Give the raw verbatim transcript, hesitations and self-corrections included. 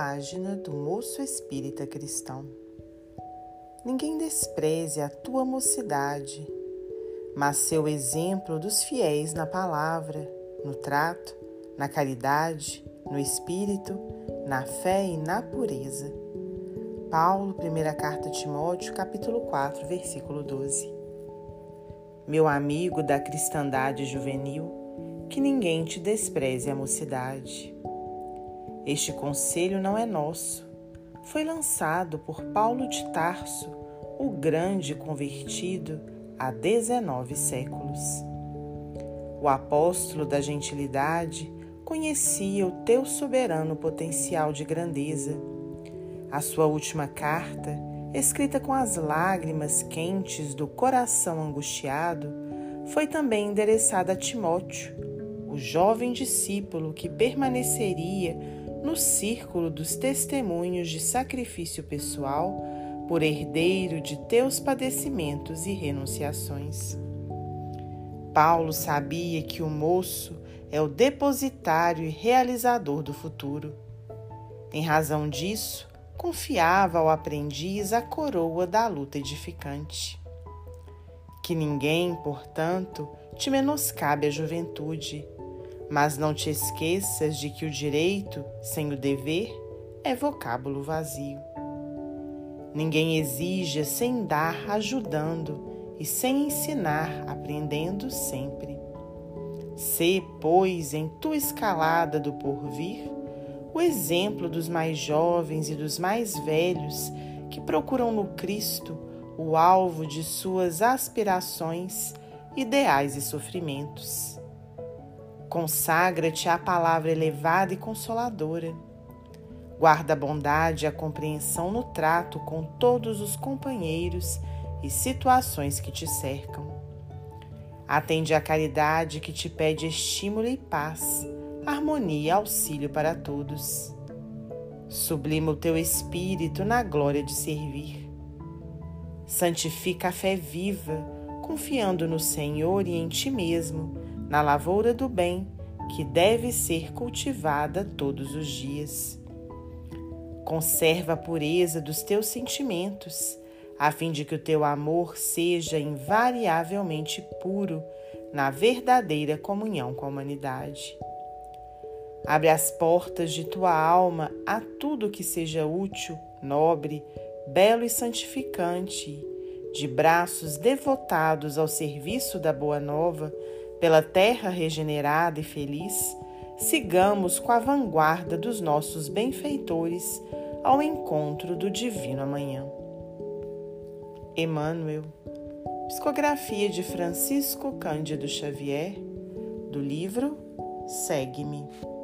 página do Moço Espírita Cristão. Ninguém despreze a tua mocidade, mas seu exemplo dos fiéis na palavra, no trato, na caridade, no espírito, na fé e na pureza. Paulo, primeira carta a Timóteo, capítulo quatro, versículo doze. Meu amigo da cristandade juvenil, que ninguém te despreze a mocidade. Este conselho não é nosso. Foi lançado por Paulo de Tarso, o grande convertido há dezenove séculos. O apóstolo da gentilidade conhecia o teu soberano potencial de grandeza. A sua última carta, escrita com as lágrimas quentes do coração angustiado, foi também endereçada a Timóteo, o jovem discípulo que permaneceria no círculo dos testemunhos de sacrifício pessoal por herdeiro de teus padecimentos e renunciações. Paulo sabia que o moço é o depositário e realizador do futuro. Em razão disso, confiava ao aprendiz a coroa da luta edificante. Que ninguém, portanto, te menoscabe a juventude, mas não te esqueças de que o direito, sem o dever, é vocábulo vazio. Ninguém exija sem dar ajudando e sem ensinar aprendendo sempre. Sê, pois, em tua escalada do porvir, o exemplo dos mais jovens e dos mais velhos que procuram no Cristo o alvo de suas aspirações, ideais e sofrimentos. Consagra-te à palavra elevada e consoladora. Guarda a bondade e a compreensão no trato com todos os companheiros e situações que te cercam. Atende à caridade que te pede estímulo e paz, harmonia e auxílio para todos. Sublima o teu espírito na glória de servir. Santifica a fé viva, confiando no Senhor e em ti mesmo, na lavoura do bem, que deve ser cultivada todos os dias. Conserva a pureza dos teus sentimentos, a fim de que o teu amor seja invariavelmente puro na verdadeira comunhão com a humanidade. Abre as portas de tua alma a tudo que seja útil, nobre, belo e santificante, de braços devotados ao serviço da Boa Nova, pela terra regenerada e feliz, sigamos com a vanguarda dos nossos benfeitores ao encontro do divino amanhã. Emmanuel, psicografia de Francisco Cândido Xavier, do livro Segue-me.